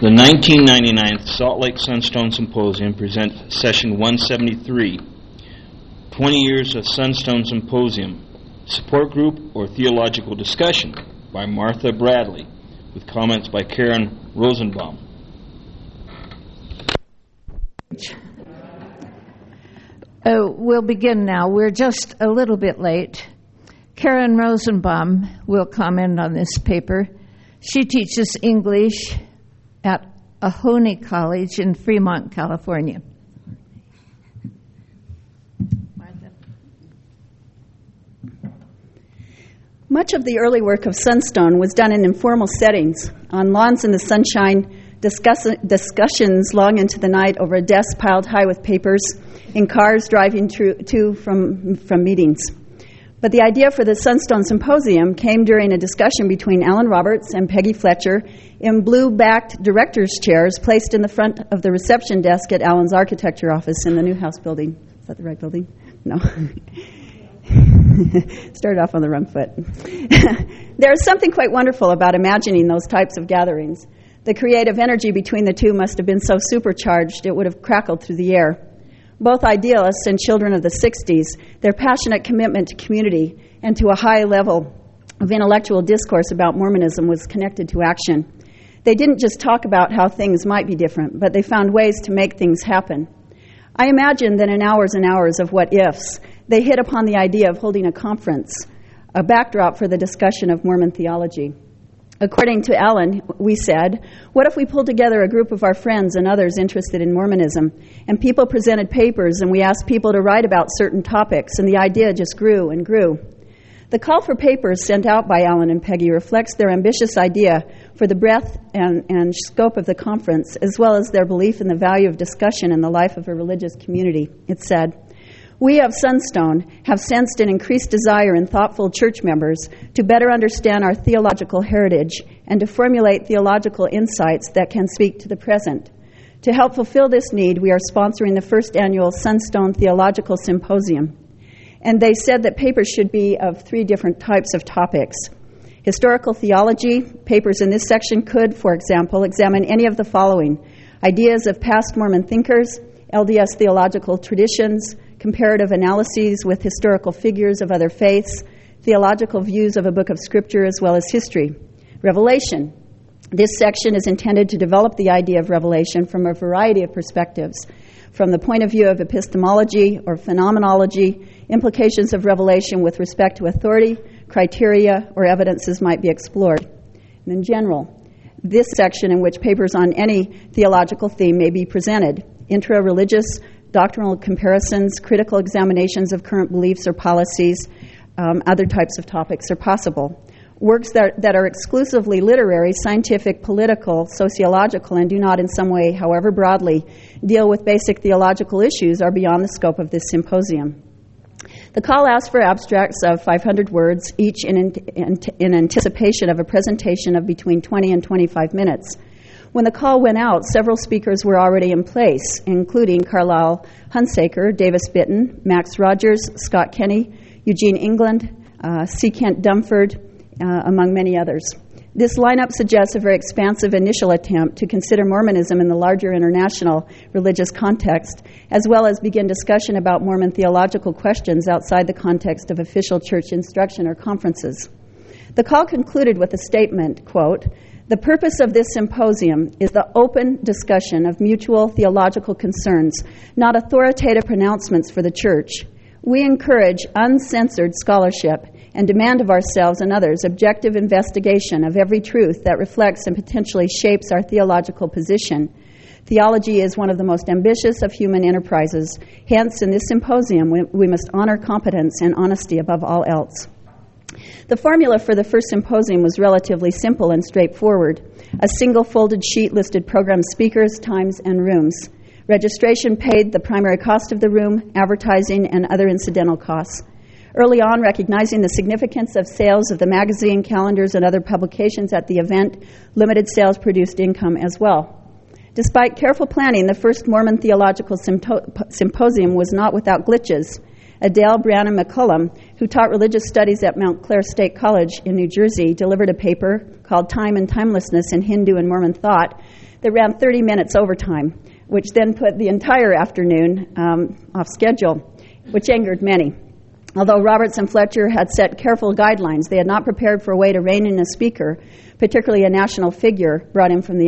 The 1999 Salt Lake Sunstone Symposium presents Session 173, 20 Years of Sunstone Symposium, Support Group or Theological Discussion by Martha Bradley, with comments by Karen Rosenbaum. We'll begin now. We're just a little bit late. Karen Rosenbaum will comment on this paper. She teaches English at Ahoney College in Fremont, California. Much of the early work of Sunstone was done in informal settings, on lawns in the sunshine, discussions long into the night over a desk piled high with papers, in cars driving to from meetings. But the idea for the Sunstone Symposium came during a discussion between Alan Roberts and Peggy Fletcher in blue-backed director's chairs placed in the front of the reception desk at Alan's architecture office in the Newhouse building. Is that the right building? No. Started off on the wrong foot. There is something quite wonderful about imagining those types of gatherings. The creative energy between the two must have been so supercharged it would have crackled through the air. Both idealists and children of the 60s, their passionate commitment to community and to a high level of intellectual discourse about Mormonism was connected to action. They didn't just talk about how things might be different, but they found ways to make things happen. I imagine that in hours and hours of what-ifs, they hit upon the idea of holding a conference, a backdrop for the discussion of Mormon theology. According to Alan, we said, what if we pulled together a group of our friends and others interested in Mormonism, and people presented papers and we asked people to write about certain topics, and the idea just grew and grew. The call for papers sent out by Alan and Peggy reflects their ambitious idea for the breadth and scope of the conference, as well as their belief in the value of discussion in the life of a religious community. It said, we of Sunstone have sensed an increased desire in thoughtful church members to better understand our theological heritage and to formulate theological insights that can speak to the present. To help fulfill this need, we are sponsoring the first annual Sunstone Theological Symposium. And they said that papers should be of 3 different types of topics. Historical theology, papers in this section could, for example, examine any of the following: ideas of past Mormon thinkers, LDS theological traditions, comparative analyses with historical figures of other faiths, theological views of a book of Scripture, as well as history. Revelation. This section is intended to develop the idea of revelation from a variety of perspectives, from the point of view of epistemology or phenomenology, implications of revelation with respect to authority, criteria, or evidences might be explored. And in general, this section in which papers on any theological theme may be presented, intra-religious, doctrinal comparisons, critical examinations of current beliefs or policies, other types of topics are possible. Works that are exclusively literary, scientific, political, sociological, and do not in some way, however broadly, deal with basic theological issues are beyond the scope of this symposium. The call asks for abstracts of 500 words, each in anticipation of a presentation of between 20 and 25 minutes. When the call went out, several speakers were already in place, including Carlisle Hunsaker, Davis Bitton, Max Rogers, Scott Kenny, Eugene England, C. Kent Dumford, among many others. This lineup suggests a very expansive initial attempt to consider Mormonism in the larger international religious context, as well as begin discussion about Mormon theological questions outside the context of official church instruction or conferences. The call concluded with a statement, quote, the purpose of this symposium is the open discussion of mutual theological concerns, not authoritative pronouncements for the church. We encourage uncensored scholarship and demand of ourselves and others objective investigation of every truth that reflects and potentially shapes our theological position. Theology is one of the most ambitious of human enterprises. Hence, in this symposium, we must honor competence and honesty above all else. The formula for the first symposium was relatively simple and straightforward. A single folded sheet listed program speakers, times, and rooms. Registration paid the primary cost of the room, advertising, and other incidental costs. Early on, recognizing the significance of sales of the magazine, calendars, and other publications at the event, limited sales produced income as well. Despite careful planning, the first Mormon Theological Symposium was not without glitches. Adele Branham McCullum, who taught religious studies at Mount Clair State College in New Jersey, delivered a paper called Time and Timelessness in Hindu and Mormon Thought that ran 30 minutes overtime, which then put the entire afternoon off schedule, which angered many. Although Roberts and Fletcher had set careful guidelines, they had not prepared for a way to rein in a speaker, particularly a national figure brought in from the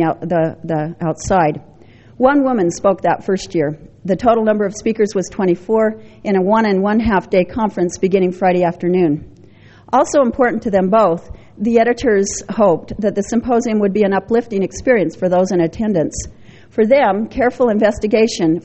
outside. One woman spoke that first year. The total number of speakers was 24 in a 1.5 day conference beginning Friday afternoon. Also important to them both, the editors hoped that the symposium would be an uplifting experience for those in attendance. For them, careful investigation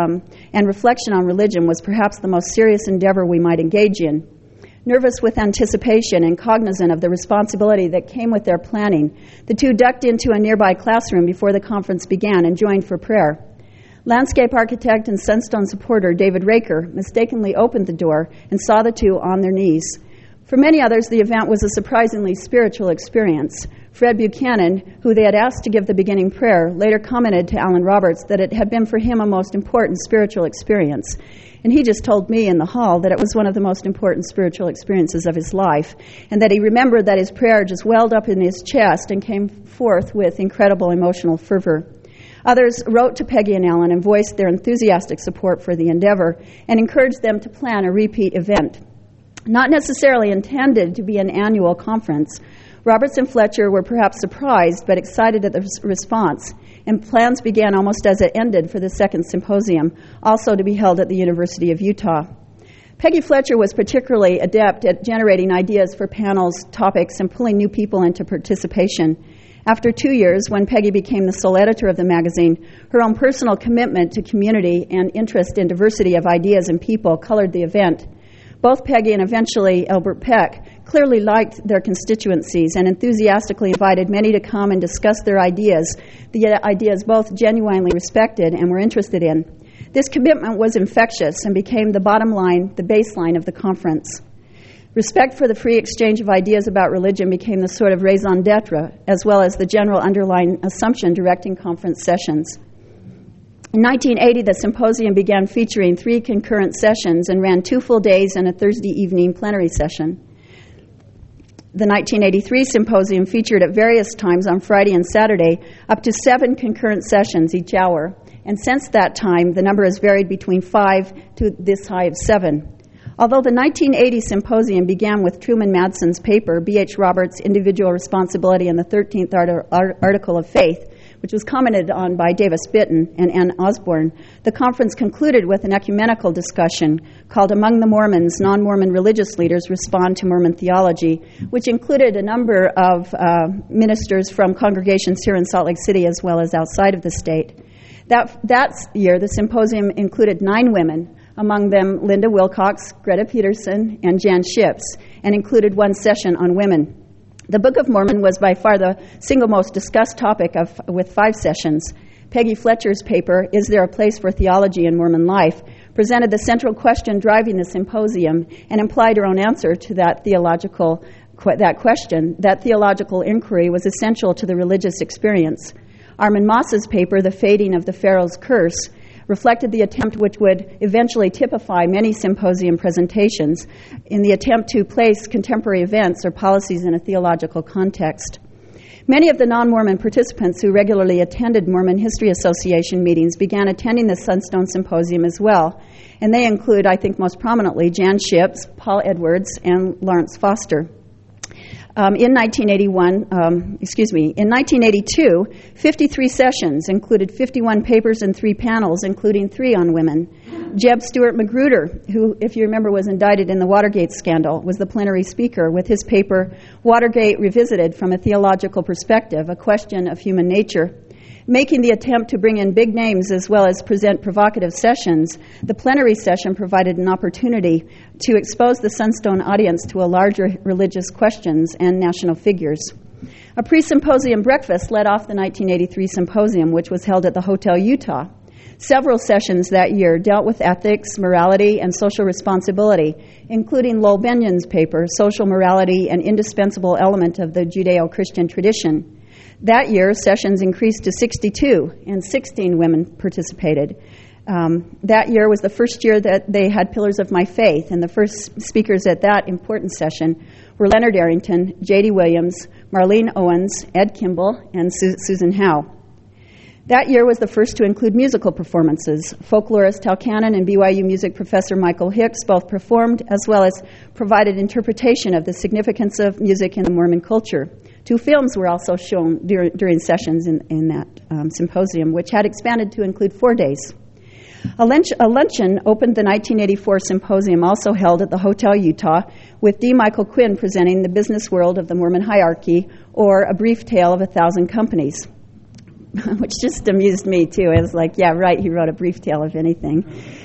and reflection on religion was perhaps the most serious endeavor we might engage in. Nervous with anticipation and cognizant of the responsibility that came with their planning, the two ducked into a nearby classroom before the conference began and joined for prayer. Landscape architect and Sunstone supporter David Raker mistakenly opened the door and saw the two on their knees. For many others, the event was a surprisingly spiritual experience. Fred Buchanan, who they had asked to give the beginning prayer, later commented to Alan Roberts that it had been for him a most important spiritual experience. And he just told me in the hall that it was one of the most important spiritual experiences of his life, and that he remembered that his prayer just welled up in his chest and came forth with incredible emotional fervor. Others wrote to Peggy and Alan and voiced their enthusiastic support for the endeavor and encouraged them to plan a repeat event. Not necessarily intended to be an annual conference, Roberts and Fletcher were perhaps surprised but excited at the response, and plans began almost as it ended for the second symposium, also to be held at the University of Utah. Peggy Fletcher was particularly adept at generating ideas for panels, topics, and pulling new people into participation. After 2 years, when Peggy became the sole editor of the magazine, her own personal commitment to community and interest in diversity of ideas and people colored the event. Both Peggy and eventually Elbert Peck clearly liked their constituencies and enthusiastically invited many to come and discuss their ideas, the ideas both genuinely respected and were interested in. This commitment was infectious and became the bottom line, the baseline of the conference. Respect for the free exchange of ideas about religion became the sort of raison d'etre, as well as the general underlying assumption directing conference sessions. In 1980, the symposium began featuring 3 concurrent sessions and ran 2 full days and a Thursday evening plenary session. The 1983 symposium featured at various times on Friday and Saturday up to 7 concurrent sessions each hour, and since that time, the number has varied between 5 to this high of 7. Although the 1980 symposium began with Truman Madsen's paper, B.H. Roberts' Individual Responsibility and the 13th Article of Faith, which was commented on by Davis Bitton and Ann Osborne, the conference concluded with an ecumenical discussion called Among the Mormons, Non-Mormon Religious Leaders Respond to Mormon Theology, which included a number of ministers from congregations here in Salt Lake City as well as outside of the state. That year, the symposium included 9 women, among them Linda Wilcox, Greta Peterson, and Jan Ships, and included 1 session on women. The Book of Mormon was by far the single most discussed topic with 5 sessions. Peggy Fletcher's paper, Is There a Place for Theology in Mormon Life?, presented the central question driving the symposium and implied her own answer to that question. That theological inquiry was essential to the religious experience. Armin Moss's paper, The Fading of the Pharaoh's Curse, reflected the attempt which would eventually typify many symposium presentations in the attempt to place contemporary events or policies in a theological context. Many of the non-Mormon participants who regularly attended Mormon History Association meetings began attending the Sunstone Symposium as well, and they include, I think most prominently, Jan Ships, Paul Edwards, and Lawrence Foster. In 1982, 53 sessions included 51 papers and 3 panels, including 3 on women. Jeb Stuart Magruder, who, if you remember, was indicted in the Watergate scandal, was the plenary speaker with his paper, Watergate Revisited from a Theological Perspective, A Question of Human Nature. Making the attempt to bring in big names as well as present provocative sessions, the plenary session provided an opportunity to expose the Sunstone audience to a larger religious questions and national figures. A pre-symposium breakfast led off the 1983 symposium, which was held at the Hotel Utah. Several sessions that year dealt with ethics, morality, and social responsibility, including Lowell Benyon's paper, Social Morality, an Indispensable Element of the Judeo-Christian Tradition. That year, sessions increased to 62, and 16 women participated. That year was the first year that they had Pillars of My Faith, and the first speakers at that important session were Leonard Arrington, J.D. Williams, Marlene Owens, Ed Kimball, and Susan Howe. That year was the first to include musical performances. Folklorist Hal Cannon and BYU music professor Michael Hicks both performed, as well as provided interpretation of the significance of music in the Mormon culture. 2 films were also shown during sessions in that symposium, which had expanded to include 4 days. A luncheon opened the 1984 symposium, also held at the Hotel Utah, with D. Michael Quinn presenting The Business World of the Mormon Hierarchy, or A Brief Tale of 1,000 Companies, which just amused me, too. I was like, yeah, right, he wrote a brief tale of anything.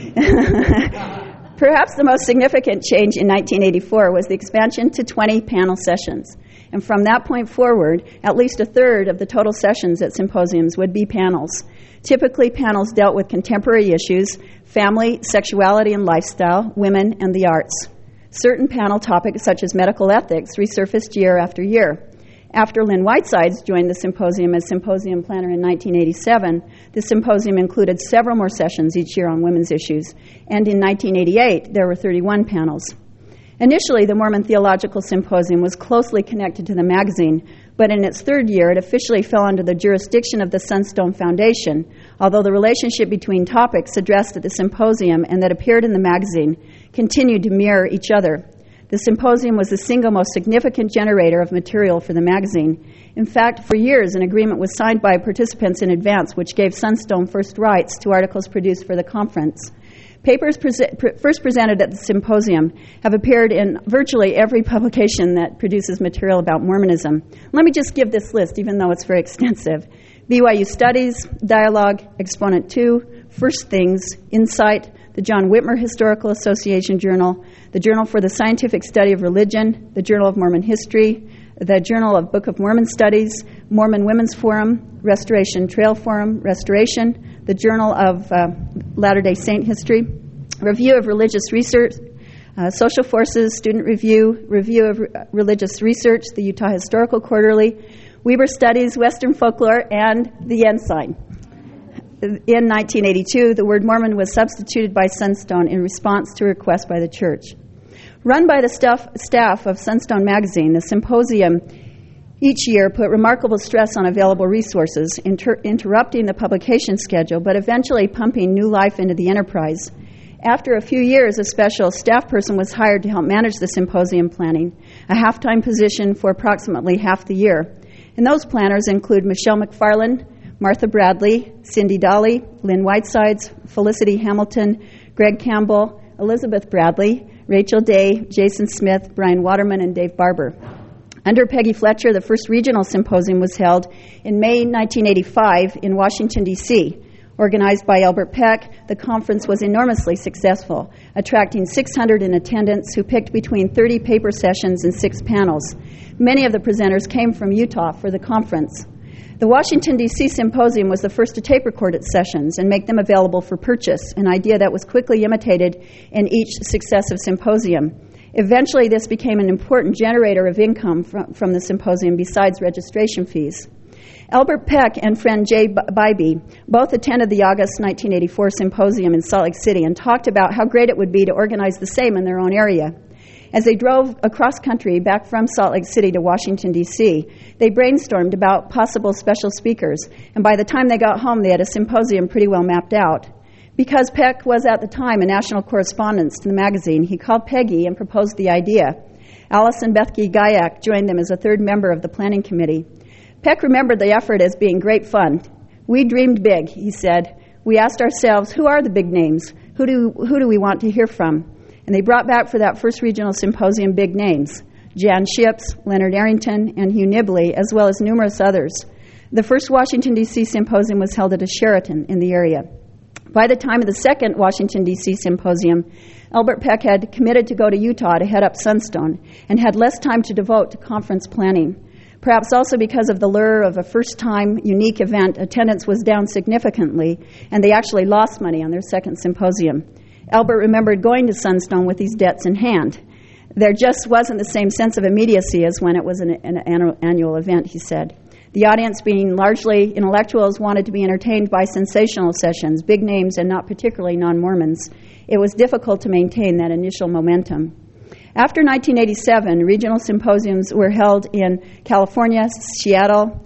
Perhaps the most significant change in 1984 was the expansion to 20 panel sessions. And from that point forward, at least a third of the total sessions at symposiums would be panels. Typically, panels dealt with contemporary issues, family, sexuality and lifestyle, women, and the arts. Certain panel topics, such as medical ethics, resurfaced year after year. After Lynn Whitesides joined the symposium as symposium planner in 1987, the symposium included several more sessions each year on women's issues, and in 1988, there were 31 panels. Initially, the Mormon Theological Symposium was closely connected to the magazine, but in its 3rd year, it officially fell under the jurisdiction of the Sunstone Foundation, although the relationship between topics addressed at the symposium and that appeared in the magazine continued to mirror each other. The symposium was the single most significant generator of material for the magazine. In fact, for years, an agreement was signed by participants in advance, which gave Sunstone first rights to articles produced for the conference. Papers first presented at the symposium have appeared in virtually every publication that produces material about Mormonism. Let me just give this list, even though it's very extensive. BYU Studies, Dialogue, Exponent 2, First Things, Insight, the John Whitmer Historical Association Journal, the Journal for the Scientific Study of Religion, the Journal of Mormon History, the Journal of Book of Mormon Studies, Mormon Women's Forum, Restoration Trail Forum, Restoration, the Journal of Latter-day Saint History, Review of Religious Research, Social Forces, Student Review, Review of Religious Research, the Utah Historical Quarterly, Weber Studies, Western Folklore, and the Ensign. In 1982, the word Mormon was substituted by Sunstone in response to a request by the church. Run by the staff of Sunstone Magazine, the symposium each year put remarkable stress on available resources, interrupting the publication schedule, but eventually pumping new life into the enterprise. After a few years, a special staff person was hired to help manage the symposium planning, a half-time position for approximately half the year. And those planners include Michelle McFarland, Martha Bradley, Cindy Dolly, Lynn Whitesides, Felicity Hamilton, Greg Campbell, Elizabeth Bradley, Rachel Day, Jason Smith, Brian Waterman, and Dave Barber. Under Peggy Fletcher, the first regional symposium was held in May 1985 in Washington, D.C. Organized by Albert Peck, the conference was enormously successful, attracting 600 in attendance who picked between 30 paper sessions and 6 panels. Many of the presenters came from Utah for the conference. The Washington, D.C. symposium was the first to tape record its sessions and make them available for purchase, an idea that was quickly imitated in each successive symposium. Eventually, this became an important generator of income from the symposium besides registration fees. Albert Peck and friend Jay Bybee both attended the August 1984 symposium in Salt Lake City and talked about how great it would be to organize the same in their own area. As they drove across country back from Salt Lake City to Washington, D.C., they brainstormed about possible special speakers, and by the time they got home, they had a symposium pretty well mapped out. Because Peck was at the time a national correspondent to the magazine, he called Peggy and proposed the idea. Allison Bethke Gayak joined them as a third member of the planning committee. Peck remembered the effort as being great fun. "We dreamed big," he said. "We asked ourselves, who are the big names? Who do we want to hear from?" And they brought back for that first regional symposium big names: Jan Ships, Leonard Arrington, and Hugh Nibley, as well as numerous others. The first Washington, D.C. symposium was held at a Sheraton in the area. By the time of the second Washington, D.C. symposium, Albert Peck had committed to go to Utah to head up Sunstone and had less time to devote to conference planning. Perhaps also because of the lure of a first-time, unique event, attendance was down significantly, and they actually lost money on their second symposium. Albert remembered going to Sunstone with these debts in hand. There just wasn't the same sense of immediacy as when it was an annual event, he said. The audience, being largely intellectuals, wanted to be entertained by sensational sessions, big names, and not particularly non-Mormons. It was difficult to maintain that initial momentum. After 1987, regional symposiums were held in California, Seattle,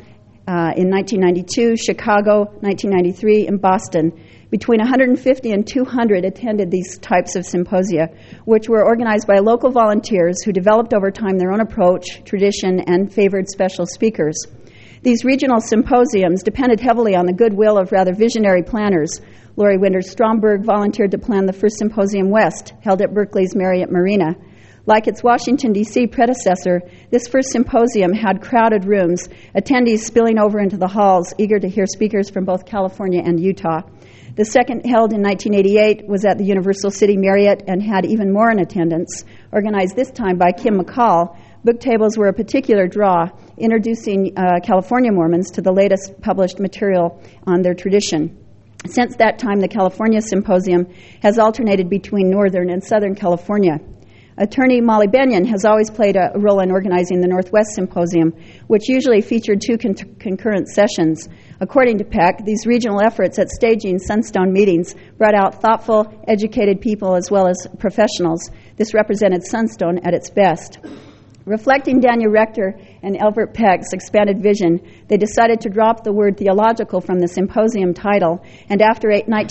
in 1992, Chicago 1993, and Boston. Between 150 and 200 attended these types of symposia, which were organized by local volunteers who developed over time their own approach, tradition, and favored special speakers. These regional symposiums depended heavily on the goodwill of rather visionary planners. Lori Winters Stromberg volunteered to plan the first Symposium West, held at Berkeley's Marriott Marina. Like its Washington, D.C. predecessor, this first symposium had crowded rooms, attendees spilling over into the halls, eager to hear speakers from both California and Utah. The second, held in 1988, was at the Universal City Marriott and had even more in attendance. Organized this time by Kim McCall, book tables were a particular draw, introducing California Mormons to the latest published material on their tradition. Since that time, the California Symposium has alternated between Northern and Southern California. Attorney Molly Benyon has always played a role in organizing the Northwest Symposium, which usually featured two concurrent sessions. According to Peck, these regional efforts at staging Sunstone meetings brought out thoughtful, educated people as well as professionals. This represented Sunstone at its best. Reflecting Daniel Rector and Elbert Peck's expanded vision, they decided to drop the word theological from the symposium title, and after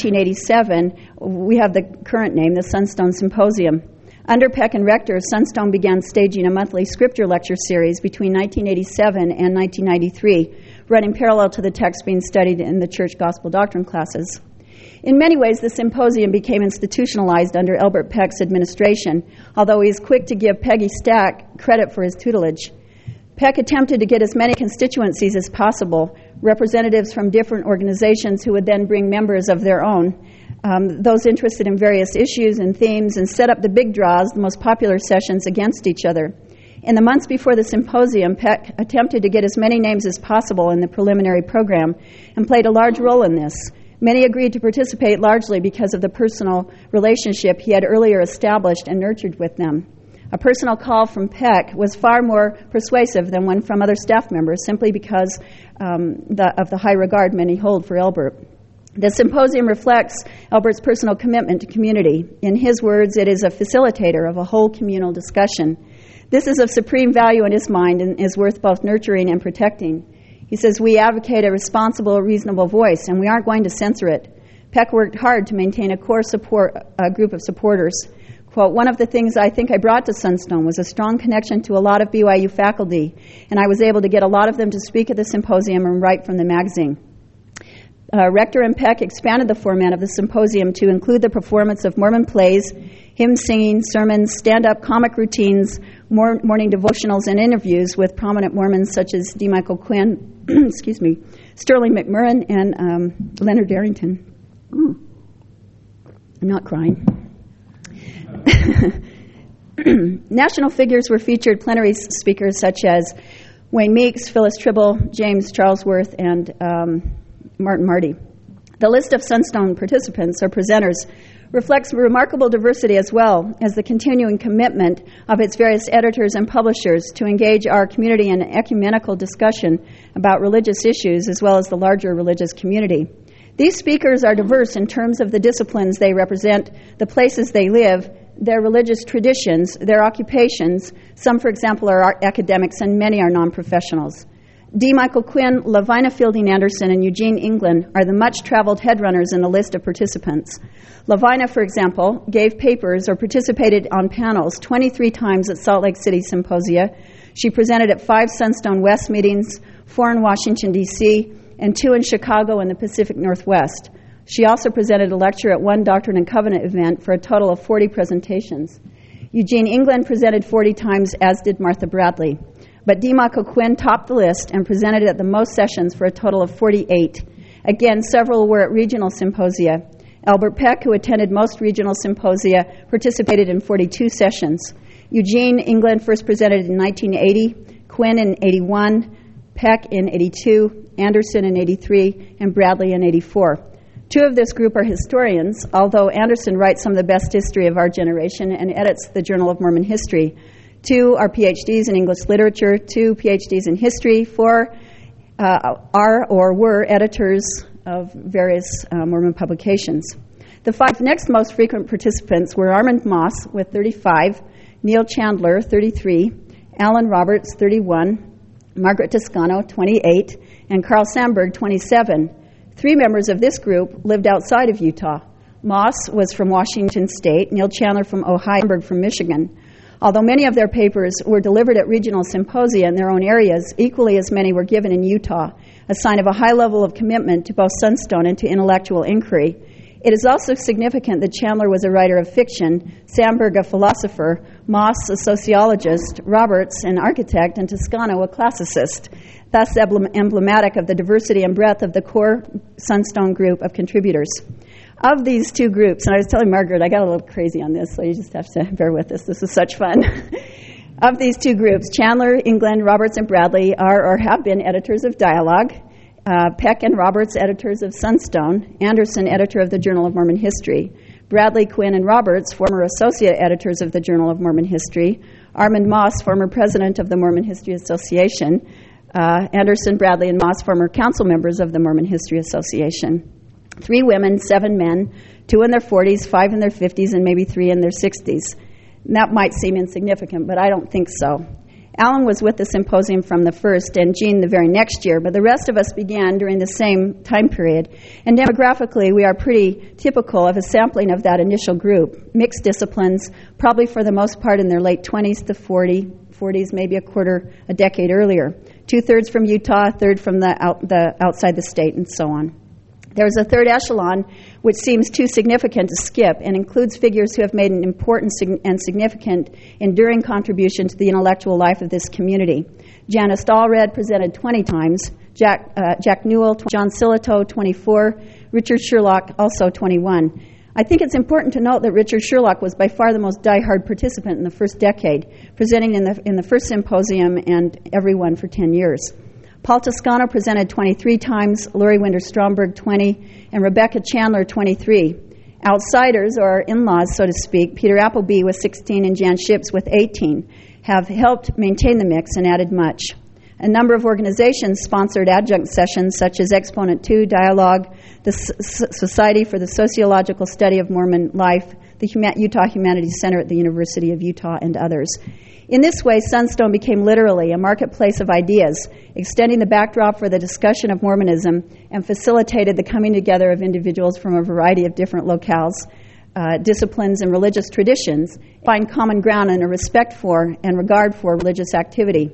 1987, we have the current name, the Sunstone Symposium. Under Peck and Rector, Sunstone began staging a monthly scripture lecture series between 1987 and 1993, running parallel to the text being studied in the church gospel doctrine classes. In many ways, the symposium became institutionalized under Elbert Peck's administration, although he is quick to give Peggy Stack credit for his tutelage. Peck attempted to get as many constituencies as possible, representatives from different organizations who would then bring members of their own, those interested in various issues and themes, and set up the big draws, the most popular sessions, against each other. In the months before the symposium, Peck attempted to get as many names as possible in the preliminary program and played a large role in this. Many agreed to participate largely because of the personal relationship he had earlier established and nurtured with them. A personal call from Peck was far more persuasive than one from other staff members, simply because of the high regard many hold for Elbert. The symposium reflects Elbert's personal commitment to community. In his words, it is a facilitator of a whole communal discussion. This is of supreme value in his mind and is worth both nurturing and protecting. He says, "We advocate a responsible, reasonable voice, and we aren't going to censor it." Peck worked hard to maintain a core group of supporters. Quote, "One of the things I think I brought to Sunstone was a strong connection to a lot of BYU faculty, and I was able to get a lot of them to speak at the symposium and write from the magazine." Rector and Peck expanded the format of the symposium to include the performance of Mormon plays, hymn singing, sermons, stand-up comic routines, morning devotionals, and interviews with prominent Mormons such as D. Michael Quinn, Sterling McMurrin, and Leonard Darrington. I'm not crying. National figures were featured plenary speakers such as Wayne Meeks, Phyllis Tribble, James Charlesworth, and Martin Marty. The list of Sunstone participants or presenters reflects remarkable diversity as well as the continuing commitment of its various editors and publishers to engage our community in ecumenical discussion about religious issues as well as the larger religious community. These speakers are diverse in terms of the disciplines they represent, the places they live, their religious traditions, their occupations. Some, for example, are academics and many are non-professionals. D. Michael Quinn, Lavina Fielding Anderson, and Eugene England are the much-traveled headrunners in the list of participants. Lavina, for example, gave papers or participated on panels 23 times at Salt Lake City Symposia. She presented at 5 Sunstone West meetings, 4 in Washington, D.C., and 2 in Chicago and the Pacific Northwest. She also presented a lecture at 1 Doctrine and Covenant event for a total of 40 presentations. Eugene England presented 40 times, as did Martha Bradley. But D. Michael Quinn topped the list and presented at the most sessions for a total of 48. Again, several were at regional symposia. Elbert Peck, who attended most regional symposia, participated in 42 sessions. Eugene England first presented in 1980, Quinn in 81, Peck in 82, Anderson in 83, and Bradley in 84. 2 of this group are historians, although Anderson writes some of the best history of our generation and edits the Journal of Mormon History. 2 are PhDs in English literature, 2 PhDs in history, 4 are or were editors of various Mormon publications. The 5 next most frequent participants were Armand Moss with 35, Neil Chandler, 33, Alan Roberts, 31, Margaret Toscano, 28, and Carl Sandburg, 27. 3 members of this group lived outside of Utah. Moss was from Washington State, Neil Chandler from Ohio, Sandburg from Michigan. Although many of their papers were delivered at regional symposia in their own areas, equally as many were given in Utah, a sign of a high level of commitment to both Sunstone and to intellectual inquiry. It is also significant that Chandler was a writer of fiction, Sandburg a philosopher, Moss a sociologist, Roberts an architect, and Toscano a classicist, thus emblematic of the diversity and breadth of the core Sunstone group of contributors. Of these 2 groups, and I was telling Margaret, I got a little crazy on this, so you just have to bear with us. This is such fun. Of these 2 groups, Chandler, England, Roberts, and Bradley are or have been editors of Dialogue, Peck and Roberts, editors of Sunstone, Anderson, editor of the Journal of Mormon History, Bradley, Quinn, and Roberts, former associate editors of the Journal of Mormon History, Armand Moss, former president of the Mormon History Association, Anderson, Bradley, and Moss, former council members of the Mormon History Association. 3 women, 7 men, 2 in their 40s, 5 in their 50s, and maybe 3 in their 60s. And that might seem insignificant, but I don't think so. Alan was with the symposium from the first, and Jean the very next year, but the rest of us began during the same time period. And demographically, we are pretty typical of a sampling of that initial group. Mixed disciplines, probably for the most part in their late 20s to 40s, maybe a decade earlier. 2/3 from Utah, 1/3 from the outside the state, and so on. There's a 3rd echelon, which seems too significant to skip, and includes figures who have made an important and significant, enduring contribution to the intellectual life of this community. Janice Dahlred presented 20 times, Jack Newell, John Silito, 24, Richard Sherlock, also 21. I think it's important to note that Richard Sherlock was by far the most diehard participant in the first decade, presenting in the first symposium and every one for 10 years. Paul Toscano presented 23 times, Lori Winder-Stromberg 20, and Rebecca Chandler 23. Outsiders, or in-laws, so to speak, Peter Appleby with 16 and Jan Ships with 18, have helped maintain the mix and added much. A number of organizations sponsored adjunct sessions such as Exponent 2, Dialogue, the Society for the Sociological Study of Mormon Life, the Utah Humanities Center at the University of Utah, and others. In this way, Sunstone became literally a marketplace of ideas, extending the backdrop for the discussion of Mormonism and facilitated the coming together of individuals from a variety of different locales, disciplines, and religious traditions, find common ground and a respect for and regard for religious activity.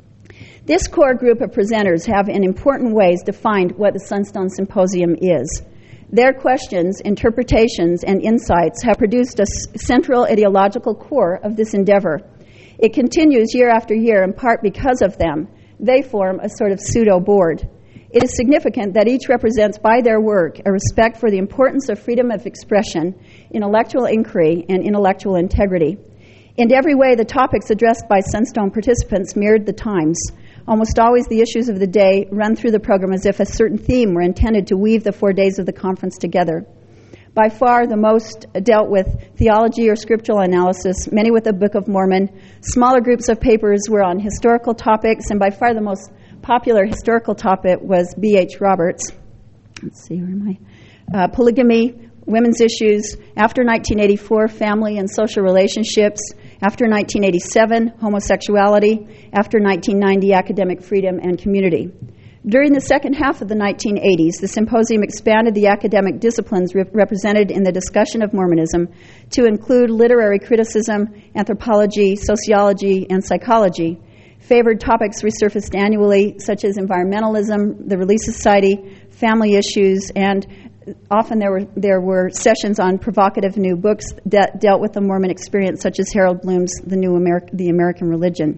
This core group of presenters have in important ways defined what the Sunstone Symposium is. Their questions, interpretations, and insights have produced a central ideological core of this endeavor. It continues year after year in part because of them. They form a sort of pseudo-board. It is significant that each represents by their work a respect for the importance of freedom of expression, intellectual inquiry, and intellectual integrity. In every way, the topics addressed by Sunstone participants mirrored the times. Almost always the issues of the day run through the program as if a certain theme were intended to weave the 4 days of the conference together. By far, the most dealt with theology or scriptural analysis, many with the Book of Mormon. Smaller groups of papers were on historical topics, and by far the most popular historical topic was B.H. Roberts. Let's see, where am I? Polygamy, women's issues, after 1984, family and social relationships, after 1987, homosexuality, after 1990, academic freedom and community. During the second half of the 1980s, the symposium expanded the academic disciplines represented in the discussion of Mormonism to include literary criticism, anthropology, sociology, and psychology. Favored topics resurfaced annually, such as environmentalism, the Relief Society, family issues, and often there were sessions on provocative new books that dealt with the Mormon experience, such as Harold Bloom's The American Religion.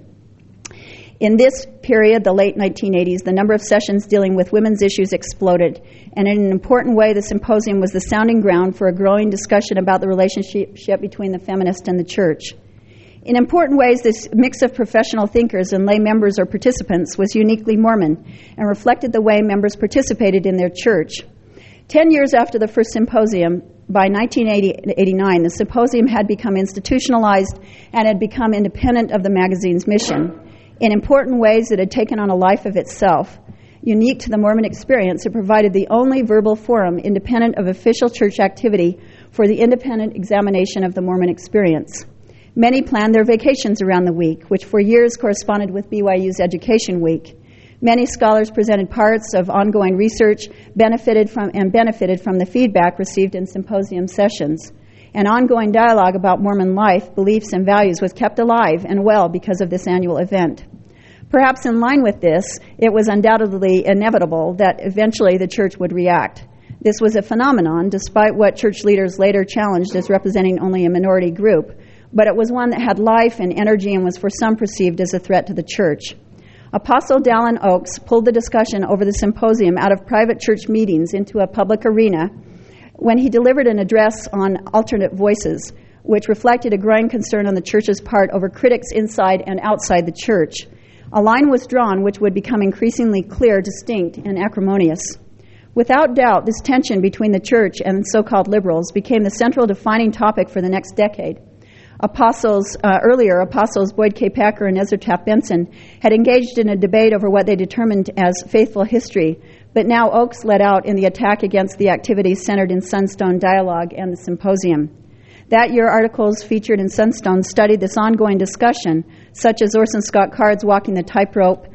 In this period, the late 1980s, the number of sessions dealing with women's issues exploded, and in an important way, the symposium was the sounding ground for a growing discussion about the relationship between the feminist and the church. In important ways, this mix of professional thinkers and lay members or participants was uniquely Mormon and reflected the way members participated in their church. 10 years after the first symposium, by 1989, the symposium had become institutionalized and had become independent of the magazine's mission. In important ways, it had taken on a life of itself. Unique to the Mormon experience, it provided the only verbal forum independent of official church activity for the independent examination of the Mormon experience. Many planned their vacations around the week, which for years corresponded with BYU's Education Week. Many scholars presented parts of ongoing research, benefited from the feedback received in symposium sessions. An ongoing dialogue about Mormon life, beliefs, and values was kept alive and well because of this annual event. Perhaps in line with this, it was undoubtedly inevitable that eventually the church would react. This was a phenomenon, despite what church leaders later challenged as representing only a minority group, but it was one that had life and energy and was for some perceived as a threat to the church. Apostle Dallin Oaks pulled the discussion over the symposium out of private church meetings into a public arena when he delivered an address on alternate voices, which reflected a growing concern on the church's part over critics inside and outside the church. A line was drawn which would become increasingly clear, distinct, and acrimonious. Without doubt, this tension between the church and so-called liberals became the central defining topic for the next decade. Earlier apostles Boyd K. Packer and Ezra Taft Benson had engaged in a debate over what they determined as faithful history, but now Oaks led out in the attack against the activities centered in Sunstone Dialogue and the symposium. That year, articles featured in Sunstone studied this ongoing discussion, such as Orson Scott Card's Walking the Tightrope,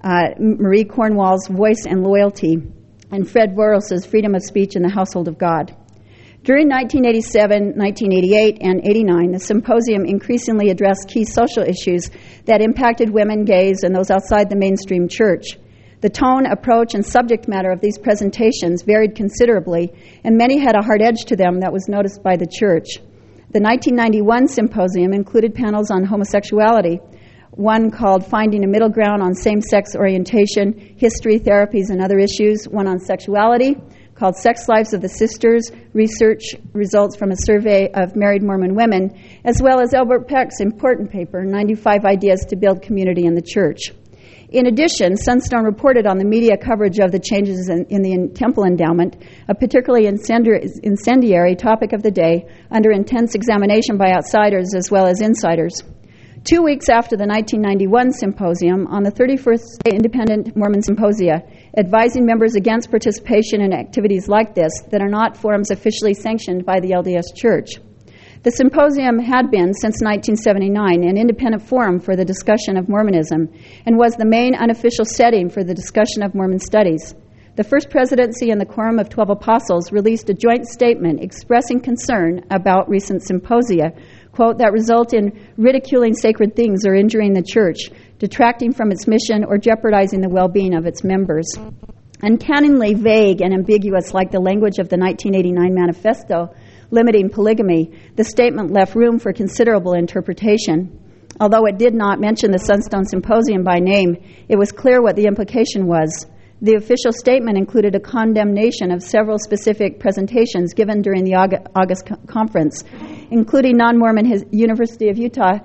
Marie Cornwall's Voice and Loyalty, and Fred Voros's Freedom of Speech in the Household of God. During 1987, 1988, and 89, the symposium increasingly addressed key social issues that impacted women, gays, and those outside the mainstream church. The tone, approach, and subject matter of these presentations varied considerably, and many had a hard edge to them that was noticed by the church. The 1991 symposium included panels on homosexuality, one called Finding a Middle Ground on Same-Sex Orientation, History, Therapies, and Other Issues, one on sexuality, called Sex Lives of the Sisters, Research Results from a Survey of Married Mormon Women, as well as Elbert Peck's important paper, 95 Ideas to Build Community in the Church. In addition, Sunstone reported on the media coverage of the changes in the temple endowment, a particularly incendiary topic of the day, under intense examination by outsiders as well as insiders. 2 weeks after the 1991 symposium, on the 31st Independent Mormon Symposia, advising members against participation in activities like this that are not forums officially sanctioned by the LDS Church. The symposium had been, since 1979, an independent forum for the discussion of Mormonism and was the main unofficial setting for the discussion of Mormon studies. The First Presidency and the Quorum of 12 Apostles released a joint statement expressing concern about recent symposia, quote, that result in ridiculing sacred things or injuring the church, detracting from its mission, or jeopardizing the well-being of its members. Uncannily vague and ambiguous like the language of the 1989 manifesto limiting polygamy, the statement left room for considerable interpretation. Although it did not mention the Sunstone Symposium by name, it was clear what the implication was. The official statement included a condemnation of several specific presentations given during the August conference, including non-Mormon University of Utah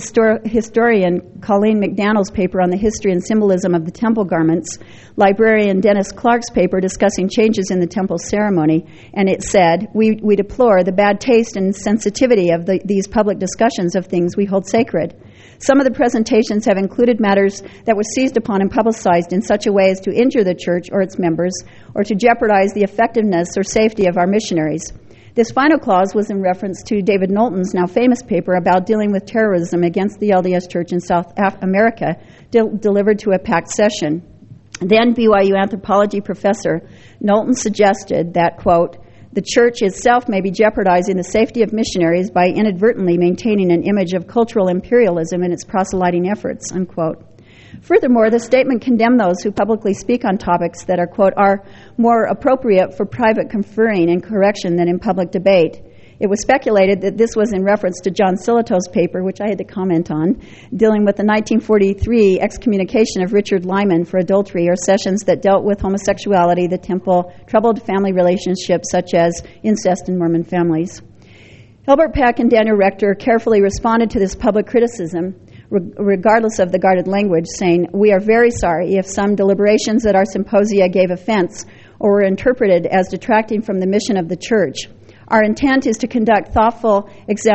historian Colleen McDaniel's paper on the history and symbolism of the temple garments, librarian Dennis Clark's paper discussing changes in the temple ceremony, and it said, we deplore the bad taste and sensitivity of these public discussions of things we hold sacred. Some of the presentations have included matters that were seized upon and publicized in such a way as to injure the church or its members, or to jeopardize the effectiveness or safety of our missionaries. This final clause was in reference to David Knowlton's now famous paper about dealing with terrorism against the LDS Church in South America, delivered to a packed session. Then BYU anthropology professor Knowlton suggested that, quote, the church itself may be jeopardizing the safety of missionaries by inadvertently maintaining an image of cultural imperialism in its proselyting efforts, unquote. Furthermore, the statement condemned those who publicly speak on topics that are, quote, are more appropriate for private conferring and correction than in public debate. It was speculated that this was in reference to John Silito's paper, which I had to comment on, dealing with the 1943 excommunication of Richard Lyman for adultery, or sessions that dealt with homosexuality, the temple, troubled family relationships such as incest in Mormon families. Elbert Peck and Daniel Rector carefully responded to this public criticism, regardless of the guarded language, saying, we are very sorry if some deliberations at our symposia gave offense or were interpreted as detracting from the mission of the church. Our intent is to conduct thoughtful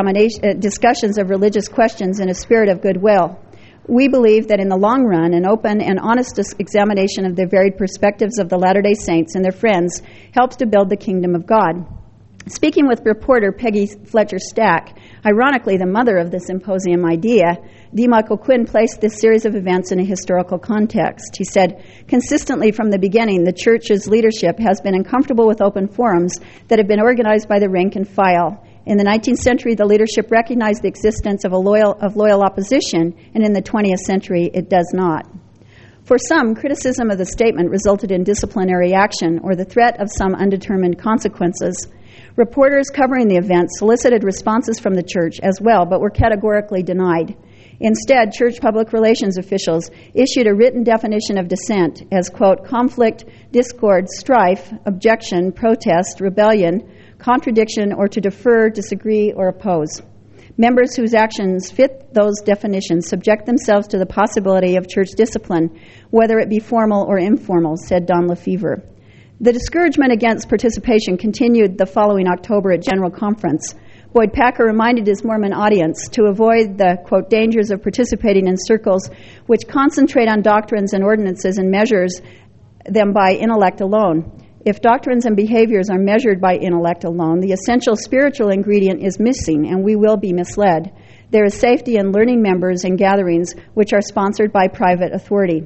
discussions of religious questions in a spirit of goodwill. We believe that in the long run, an open and honest examination of the varied perspectives of the Latter-day Saints and their friends helps to build the kingdom of God. Speaking with reporter Peggy Fletcher Stack, ironically the mother of the symposium idea, D. Michael Quinn placed this series of events in a historical context. He said, consistently from the beginning, the church's leadership has been uncomfortable with open forums that have been organized by the rank and file. In the 19th century, the leadership recognized the existence of loyal opposition, and in the 20th century, it does not. For some, criticism of the statement resulted in disciplinary action or the threat of some undetermined consequences. Reporters covering the event solicited responses from the church as well, but were categorically denied. Instead, church public relations officials issued a written definition of dissent as, quote, conflict, discord, strife, objection, protest, rebellion, contradiction, or to defer, disagree, or oppose. Members whose actions fit those definitions subject themselves to the possibility of church discipline, whether it be formal or informal, said Don Lefevre. The discouragement against participation continued the following October at General Conference. Boyd Packer reminded his Mormon audience to avoid the, quote, dangers of participating in circles which concentrate on doctrines and ordinances and measures them by intellect alone. If doctrines and behaviors are measured by intellect alone, the essential spiritual ingredient is missing, and we will be misled. There is safety in learning members and gatherings which are sponsored by private authority.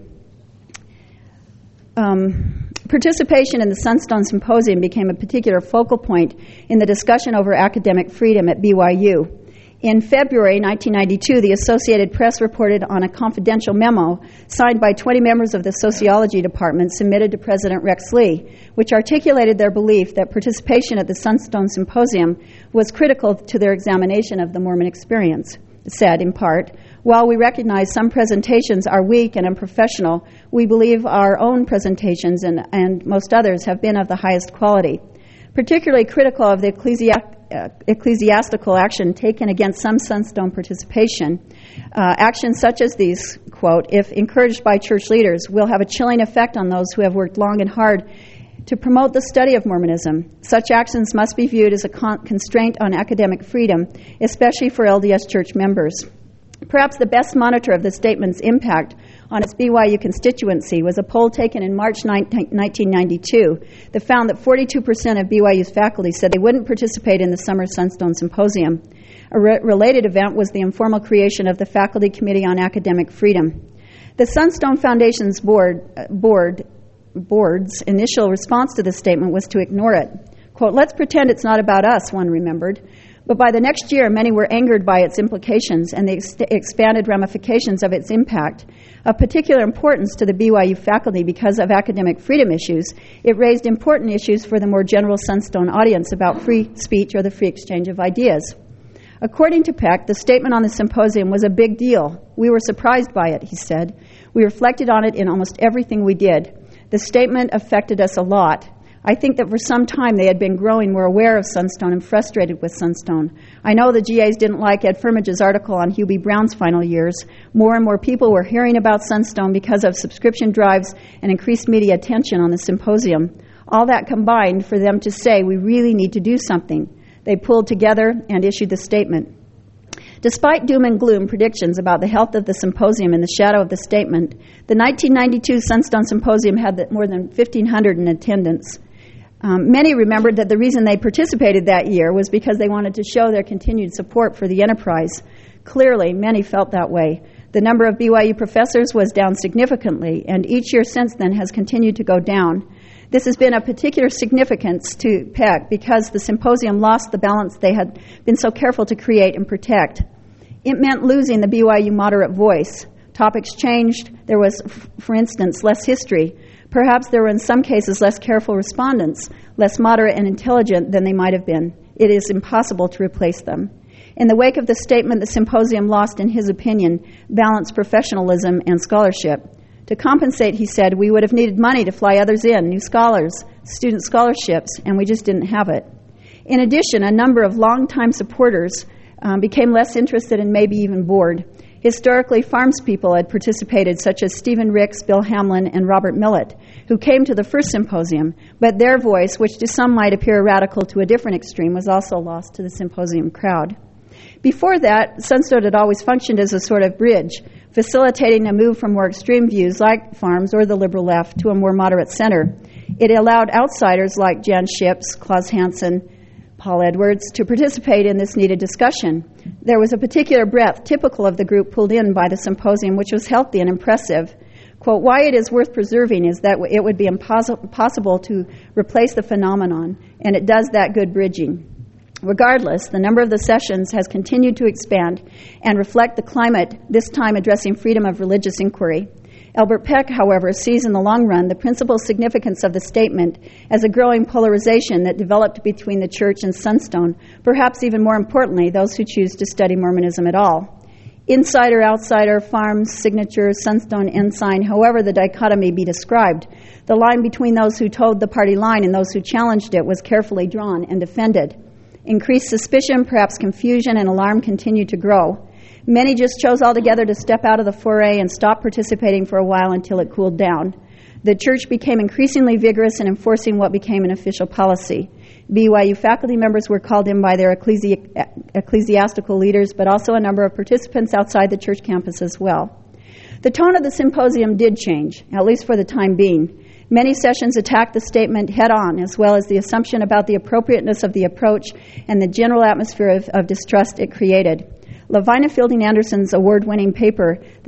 Participation in the Sunstone Symposium became a particular focal point in the discussion over academic freedom at BYU. In February 1992, the Associated Press reported on a confidential memo signed by 20 members of the sociology department submitted to President Rex Lee, which articulated their belief that participation at the Sunstone Symposium was critical to their examination of the Mormon experience. It said, in part, while we recognize some presentations are weak and unprofessional, we believe our own presentations and most others have been of the highest quality. Particularly critical of the ecclesiastical action taken against some Sunstone participation. Actions such as these, quote, if encouraged by church leaders, will have a chilling effect on those who have worked long and hard to promote the study of Mormonism. Such actions must be viewed as a constraint on academic freedom, especially for LDS church members. Perhaps the best monitor of the statement's impact on its BYU constituency was a poll taken in March 1992 that found that 42% of BYU's faculty said they wouldn't participate in the Summer Sunstone Symposium. A related event was the informal creation of the Faculty Committee on Academic Freedom. The Sunstone Foundation's board's initial response to this statement was to ignore it. Quote, let's pretend it's not about us, one remembered. But by the next year, many were angered by its implications and the expanded ramifications of its impact. Of particular importance to the BYU faculty because of academic freedom issues, it raised important issues for the more general Sunstone audience about free speech or the free exchange of ideas. According to Peck, the statement on the symposium was a big deal. We were surprised by it, he said. We reflected on it in almost everything we did. The statement affected us a lot. I think that for some time they had been growing more aware of Sunstone and frustrated with Sunstone. I know the GAs didn't like Ed Firmage's article on Hugh B. Brown's final years. More and more people were hearing about Sunstone because of subscription drives and increased media attention on the symposium. All that combined for them to say, we really need to do something. They pulled together and issued the statement. Despite doom and gloom predictions about the health of the symposium in the shadow of the statement, the 1992 Sunstone Symposium had more than 1,500 in attendance. Many remembered that the reason they participated that year was because they wanted to show their continued support for the enterprise. Clearly, many felt that way. The number of BYU professors was down significantly, and each year since then has continued to go down. This has been of particular significance to Peck because the symposium lost the balance they had been so careful to create and protect. It meant losing the BYU moderate voice. Topics changed. There was, for instance, less history. Perhaps there were in some cases less careful respondents, less moderate and intelligent than they might have been. It is impossible to replace them. In the wake of the statement, the symposium lost, in his opinion, balanced professionalism and scholarship. To compensate, he said, we would have needed money to fly others in, new scholars, student scholarships, and we just didn't have it. In addition, a number of longtime supporters became less interested and maybe even bored. Historically, farms people had participated, such as Stephen Ricks, Bill Hamlin, and Robert Millett, who came to the first symposium, but their voice, which to some might appear radical to a different extreme, was also lost to the symposium crowd. Before that, Sunstone had always functioned as a sort of bridge, facilitating a move from more extreme views like farms or the liberal left to a more moderate center. It allowed outsiders like Jan Ships, Klaus Hansen, Paul Edwards, to participate in this needed discussion. There was a particular breadth typical of the group pulled in by the symposium, which was healthy and impressive. Quote, why it is worth preserving is that it would be impossible to replace the phenomenon, and it does that good bridging. Regardless, the number of the sessions has continued to expand and reflect the climate, this time addressing freedom of religious inquiry. Albert Peck, however, sees in the long run the principal significance of the statement as a growing polarization that developed between the Church and Sunstone, perhaps even more importantly, those who choose to study Mormonism at all. Insider, outsider, farms, signature, Sunstone, ensign, however the dichotomy be described, the line between those who toed the party line and those who challenged it was carefully drawn and defended. Increased suspicion, perhaps confusion, and alarm continued to grow. Many just chose altogether to step out of the foray and stop participating for a while until it cooled down. The church became increasingly vigorous in enforcing what became an official policy. BYU faculty members were called in by their ecclesiastical leaders, but also a number of participants outside the church campus as well. The tone of the symposium did change, at least for the time being. Many sessions attacked the statement head-on, as well as the assumption about the appropriateness of the approach and the general atmosphere of distrust it created. Lavina Fielding Anderson's award-winning paper, The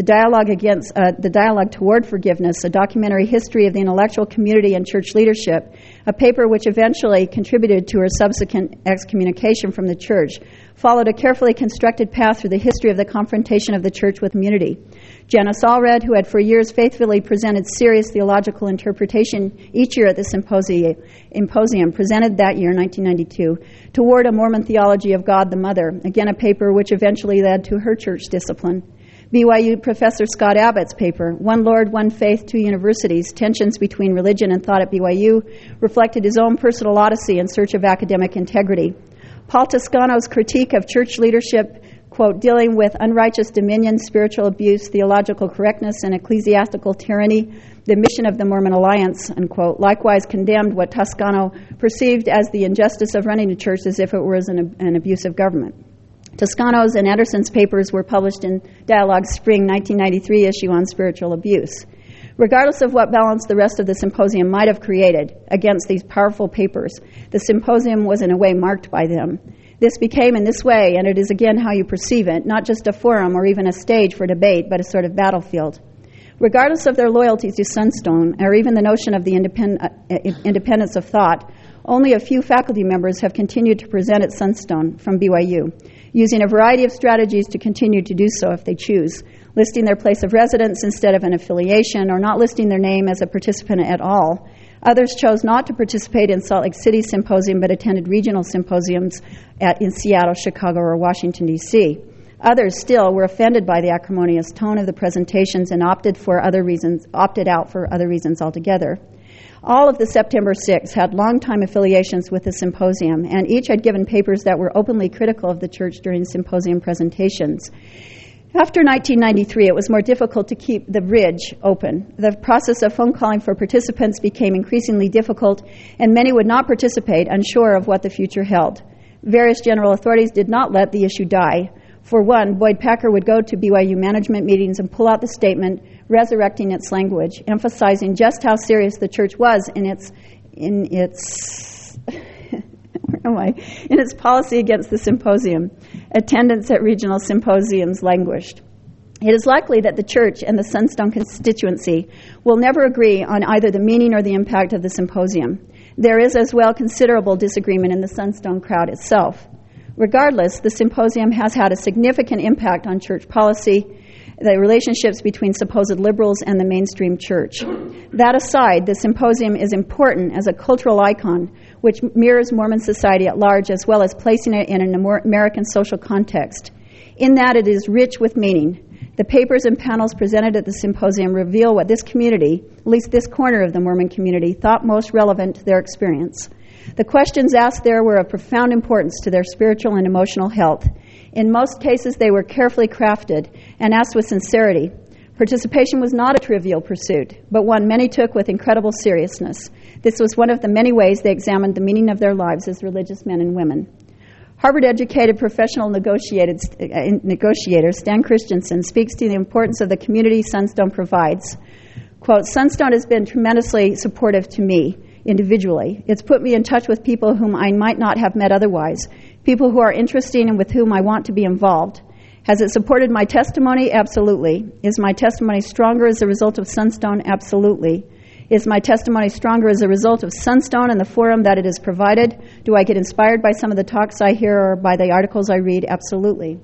Dialogue Toward Forgiveness, A Documentary History of the Intellectual Community and Church Leadership, a paper which eventually contributed to her subsequent excommunication from the church, followed a carefully constructed path through the history of the confrontation of the church with community. Janice Allred, who had for years faithfully presented serious theological interpretation each year at the symposium, presented that year, 1992, Toward a Mormon Theology of God the Mother, again a paper which eventually led to her church discipline. BYU Professor Scott Abbott's paper, One Lord, One Faith, Two Universities, Tensions Between Religion and Thought at BYU, reflected his own personal odyssey in search of academic integrity. Paul Toscano's critique of church leadership, quote, dealing with unrighteous dominion, spiritual abuse, theological correctness, and ecclesiastical tyranny, the mission of the Mormon Alliance, unquote, likewise condemned what Toscano perceived as the injustice of running a church as if it was an abusive government. Toscano's and Anderson's papers were published in Dialogue's spring 1993 issue on spiritual abuse. Regardless of what balance the rest of the symposium might have created against these powerful papers, the symposium was in a way marked by them. This became in this way, and it is again how you perceive it, not just a forum or even a stage for debate, but a sort of battlefield. Regardless of their loyalties to Sunstone, or even the notion of the independence of thought, only a few faculty members have continued to present at Sunstone from BYU, using a variety of strategies to continue to do so if they choose, listing their place of residence instead of an affiliation, or not listing their name as a participant at all. Others chose not to participate in Salt Lake City symposium, but attended regional symposiums in Seattle, Chicago, or Washington, D.C. Others still were offended by the acrimonious tone of the presentations and opted out for other reasons altogether. All of the September 6 had long-time affiliations with the symposium, and each had given papers that were openly critical of the church during symposium presentations. After 1993, it was more difficult to keep the bridge open. The process of phone calling for participants became increasingly difficult, and many would not participate, unsure of what the future held. Various general authorities did not let the issue die. For one, Boyd Packer would go to BYU management meetings and pull out the statement, resurrecting its language, emphasizing just how serious the church was in its policy against the symposium. Attendance at regional symposiums languished. It is likely that the church and the Sunstone constituency will never agree on either the meaning or the impact of the symposium. There is as well considerable disagreement in the Sunstone crowd itself. Regardless, the symposium has had a significant impact on church policy, the relationships between supposed liberals and the mainstream church. That aside, the symposium is important as a cultural icon which mirrors Mormon society at large, as well as placing it in an American social context. In that, it is rich with meaning. The papers and panels presented at the symposium reveal what this community, at least this corner of the Mormon community, thought most relevant to their experience. The questions asked there were of profound importance to their spiritual and emotional health. In most cases, they were carefully crafted and asked with sincerity. Participation was not a trivial pursuit, but one many took with incredible seriousness. This was one of the many ways they examined the meaning of their lives as religious men and women. Harvard-educated professional negotiator Stan Christensen speaks to the importance of the community Sunstone provides. Quote, Sunstone has been tremendously supportive to me. individually. It's put me in touch with people whom I might not have met otherwise, people who are interesting and with whom I want to be involved. Has it supported my testimony? Absolutely. Is my testimony stronger as a result of Sunstone? Absolutely. Is my testimony stronger as a result of Sunstone and the forum that it has provided? Do I get inspired by some of the talks I hear or by the articles I read? Absolutely.